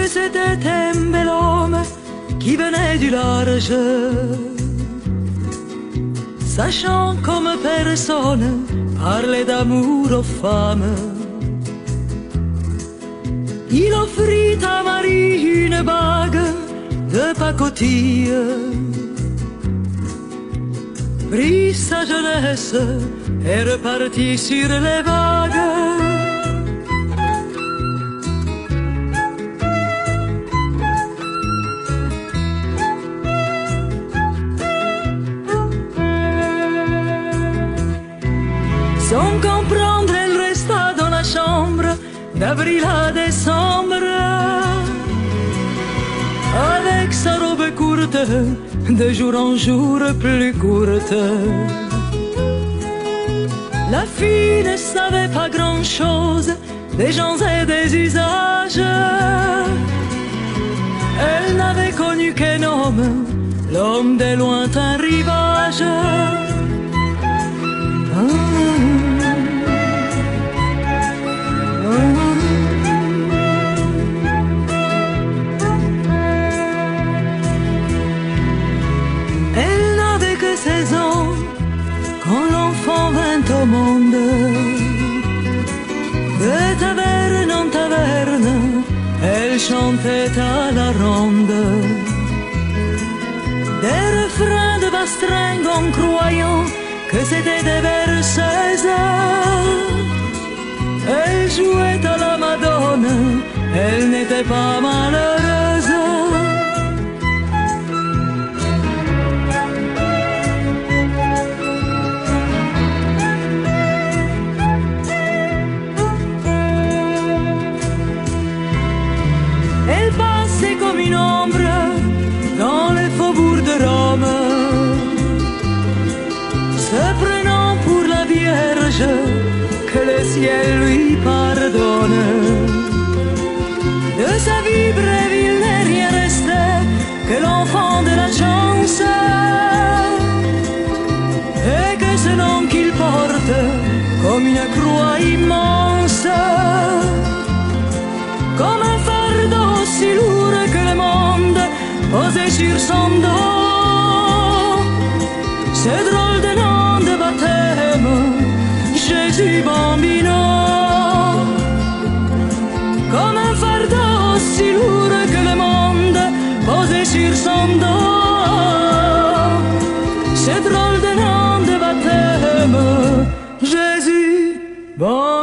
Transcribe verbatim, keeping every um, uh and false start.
que c'était un bel homme qui venait du large, sachant comme personne parler d'amour aux femmes. Il offrit à Marie une bague de pacotille, prit sa jeunesse et repartit sur les vagues. Sans comprendre, elle resta dans la chambre d'avril à décembre, avec sa robe courte, de jour en jour plus courte. La fille ne savait pas grand-chose des gens et des usages. Elle n'avait connu qu'un homme, l'homme des lointains rivages. Ah. Quand l'enfant vint au monde, de taverne en taverne, elle chantait à la ronde des refrains de bastringue en croyant que c'était des berceuses. Elle jouait à la Madone, elle n'était pas malheureuse. Elle passait comme une ombre dans les faubourgs de Rome, se prenant pour la Vierge que le ciel lui pardonne. De sa vie brève il n'est rien resté que l'enfant de la chance, et que ce nom qu'il porte comme une croix immense, comme un fardeau si lourd que le monde posait sur son dos. Ce drôle de nom de baptême, Jésus Bambino, comme un fardeau si lourd que le monde posait sur son dos. Ce drôle de nom de baptême, Jésus Bambino.